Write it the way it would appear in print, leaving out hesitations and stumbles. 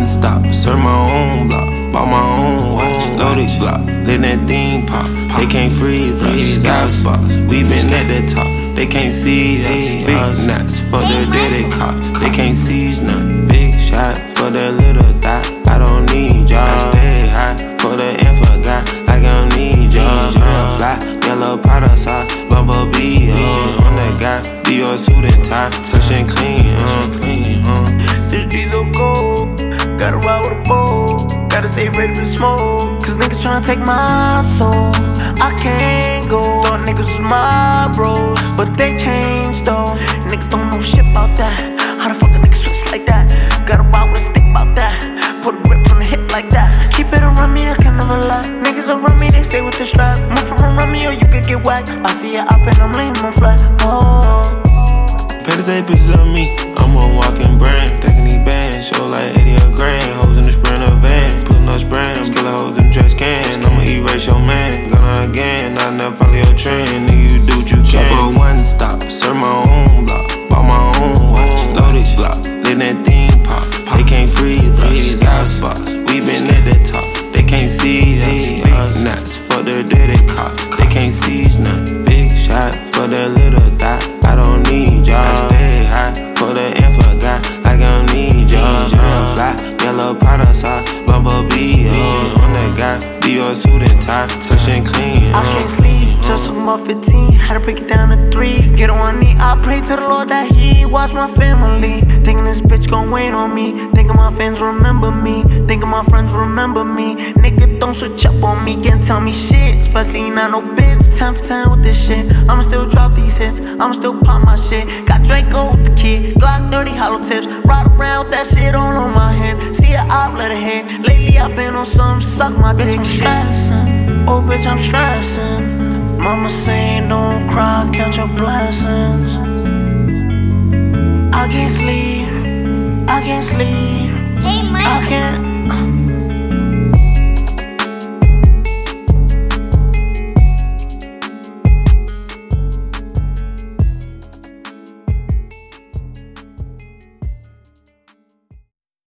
stop, serve my own block. Bought my own watch, loaded Glock, let that thing pop. They can't freeze us, skybox. We been at the top, they can't see us. Big knots for the dirty cop, they can't seize none. Big shot for the little dot, I don't need y'all. I stay high for the info guy, like I don't need y'all. Fly, yellow powder sauce, bumblebee on the guy. Dior suit and tie, touching clean, This G so cold, gotta ride with a bow. Gotta stay ready to smoke, cause niggas tryna take my soul. I can't go, thought niggas was my bros, but they changed though. Niggas don't know shit about that. How the fuck a nigga switch like that? Gotta ride with a stick about that. Put a grip on the hip like that. Keep it around me, I can never lie. Niggas around me, they stay with the strap. Move from around me or you could get whacked. I see you up and I'm laying my flat. Oh. Better say pictures of me, I'm a walking brand. Stacking these bands, show like 80 a grand. Hoes in the Sprinter van, putting up sprams. Killer hoes in trash can, I'ma erase your man. Gonna again, I never follow your trend. Nigga, you do what you can. Trouble one stop, serve my own block. Bought my own watch, loaded Glock, let that thing pop. They can't freeze us, skybox. We been at the top, they can't seize us. Big knots for the dirty cop, they can't seize none. Big shot for the little dot, I don't need y'all. I stay high for the info guy, like I don't need y'all. Fly, yellow powder sauce, bumblebee on the guy. Dior suit and tie, touching clean. I can't sleep, just talking about 15. Had to break it down to 3. Get on one knee, I pray to the Lord that He watch my family. Thinking this bitch gon' wait on me. Thinking my fans remember me. Thinking my friends remember me. Nigga, don't switch up on me, can't tell me shit. Especially not no bitch. 10 for 10 with this shit. I'ma still drop these hits, I'ma still pop my shit. Got Draco with the kid, Glock 30 hollow tips. Ride around with that shit all on my hip. See a op, let her hit. Lately I've been on some suck my dick. Bitch, I'm stressing, oh bitch, I'm stressing. Mama saying don't cry, count your blessings. I can't sleep, I can't sleep. Hey, Mike. I can't